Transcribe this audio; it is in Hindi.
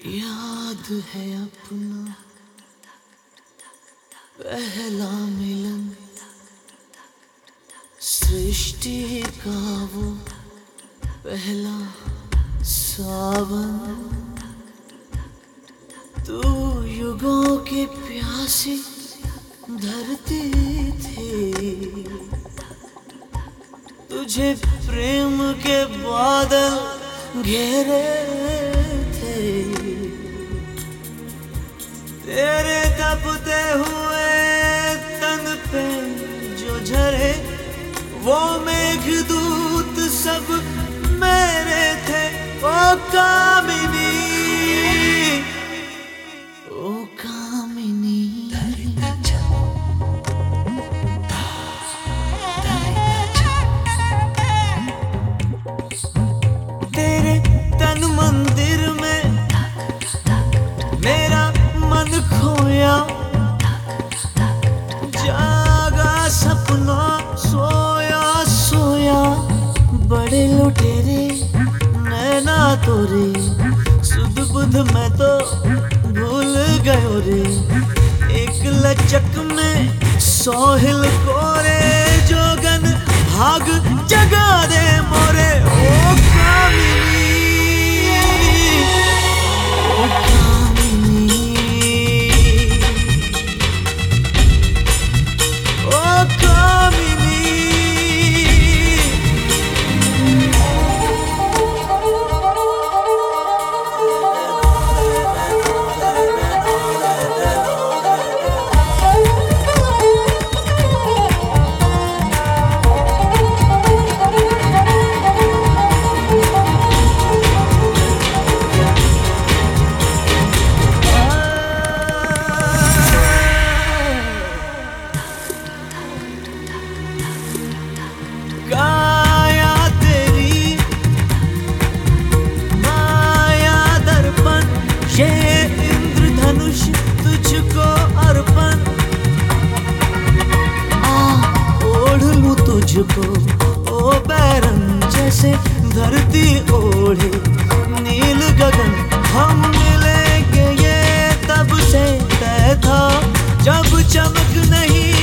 याद है अपना पहला मिलन, सृष्टि का वो पहला सावन। तू युगों की प्यासी धरती थी, तुझे प्रेम के बादल घेरे थे। तेरे तपते हुए तन पे जो झरे वो मेघदूत सब मेरे थे। ओ कामिनी, ओ कामिनी, तेरे तन मंदिर में मेरा मन खोया, जागा सपना सोया सोया। बड़े लुटेरे नैना तोरे, सुध बुध मैं तो भूल गयो रे। एक लचक में सोहिल कोरे, जोगन भाग जगा दे मोरे। ओ कामिनी, ओ कामिनी, ओ कामिनी। काया तेरी माया दर्पण, ये इंद्रधनुष तुझको अर्पण। ओढ़ लूं तुझको ओ बैरन, जैसे धरती ओढ़े नील गगन। हम मिलेंगे ये तब से तय था, जब चमक नहीं